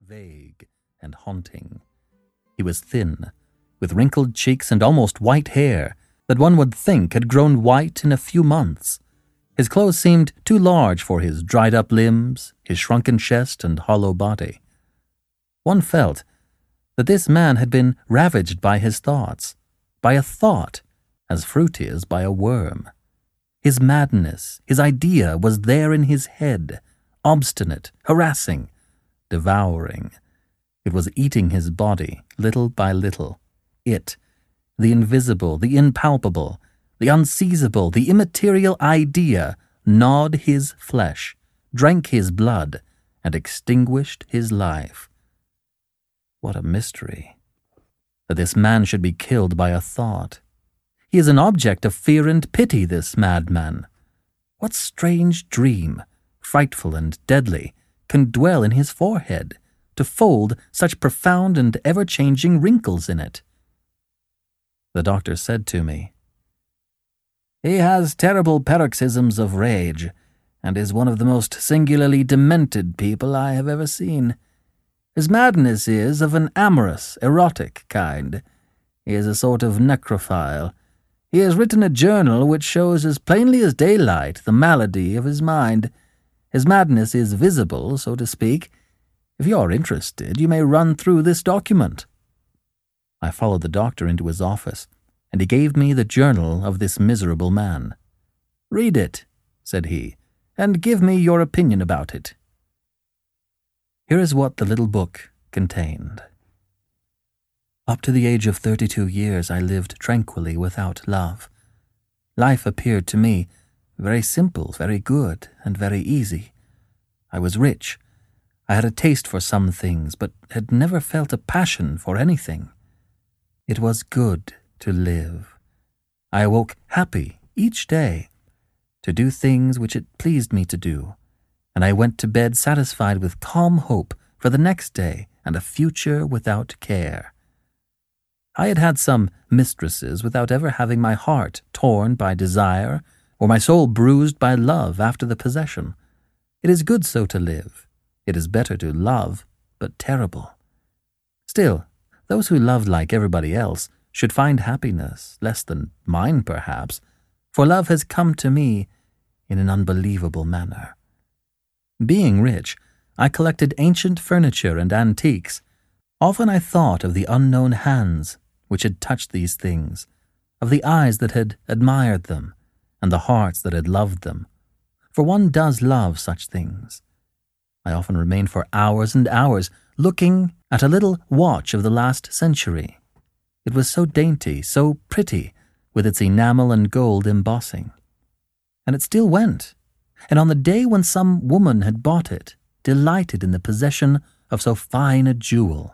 vague and haunting. He was thin, with wrinkled cheeks and almost white hair that one would think had grown white in a few months. His clothes seemed too large for his dried-up limbs, his shrunken chest and hollow body. One felt that this man had been ravaged by his thoughts, by a thought as fruity as by a worm. His madness, his idea was there in his head, obstinate, harassing, devouring. It was eating his body, little by little. It, the invisible, the impalpable, the unseizable, the immaterial idea, gnawed his flesh, drank his blood, and extinguished his life. What a mystery, that this man should be killed by a thought. He is an object of fear and pity, this madman. What strange dream, frightful and deadly, can dwell in his forehead, to fold such profound and ever-changing wrinkles in it? The doctor said to me, "He has terrible paroxysms of rage, and is one of the most singularly demented people I have ever seen. His madness is of an amorous, erotic kind. He is a sort of necrophile. He has written a journal which shows as plainly as daylight the malady of his mind. His madness is visible, so to speak. If you are interested, you may run through this document." I followed the doctor into his office, and he gave me the journal of this miserable man. "Read it," said he, "and give me your opinion about it." Here is what the little book contained. Up to the age of 32 years I lived tranquilly without love. Life appeared to me very simple, very good, and very easy. I was rich. I had a taste for some things, but had never felt a passion for anything. It was good to live. I awoke happy each day to do things which it pleased me to do, and I went to bed satisfied with calm hope for the next day and a future without care. I had had some mistresses without ever having my heart torn by desire or my soul bruised by love after the possession. It is good so to live. It is better to love, but terrible. Still, those who loved like everybody else should find happiness, less than mine perhaps, for love has come to me in an unbelievable manner. Being rich, I collected ancient furniture and antiques. Often I thought of the unknown hands which had touched these things, of the eyes that had admired them, and the hearts that had loved them. For one does love such things. I often remained for hours and hours looking at a little watch of the last century. It was so dainty, so pretty, with its enamel and gold embossing. And it still went, and on the day when some woman had bought it, delighted in the possession of so fine a jewel,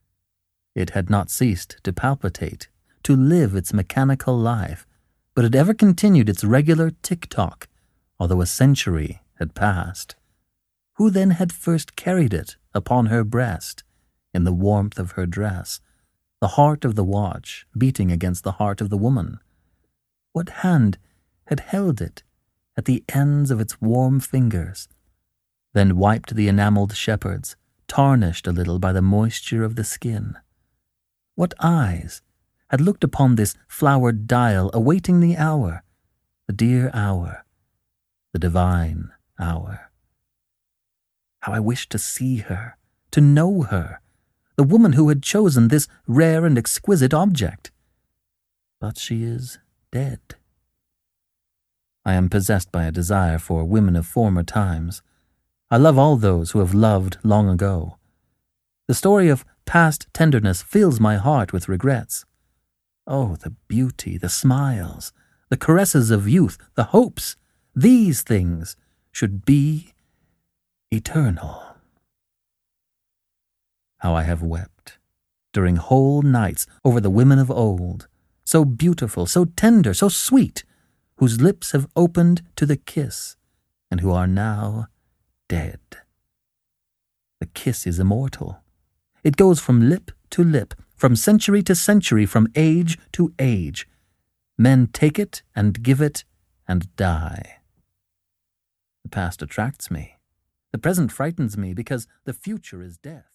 it had not ceased to palpitate, to live its mechanical life, but had ever continued its regular tick-tock, although a century had passed. Who then had first carried it upon her breast, in the warmth of her dress, the heart of the watch beating against the heart of the woman? What hand had held it at the ends of its warm fingers, then wiped the enameled shepherds, tarnished a little by the moisture of the skin? What eyes had looked upon this flowered dial awaiting the hour, the dear hour, the divine hour? How I wished to see her, to know her, the woman who had chosen this rare and exquisite object. But she is dead. I am possessed by a desire for women of former times. I love all those who have loved long ago. The story of past tenderness fills my heart with regrets. Oh, the beauty, the smiles, the caresses of youth, the hopes, these things should be eternal. How I have wept during whole nights over the women of old, so beautiful, so tender, so sweet, whose lips have opened to the kiss, and who are now dead. The kiss is immortal. It goes from lip to lip, from century to century, from age to age. Men take it and give it and die. The past attracts me. The present frightens me because the future is death.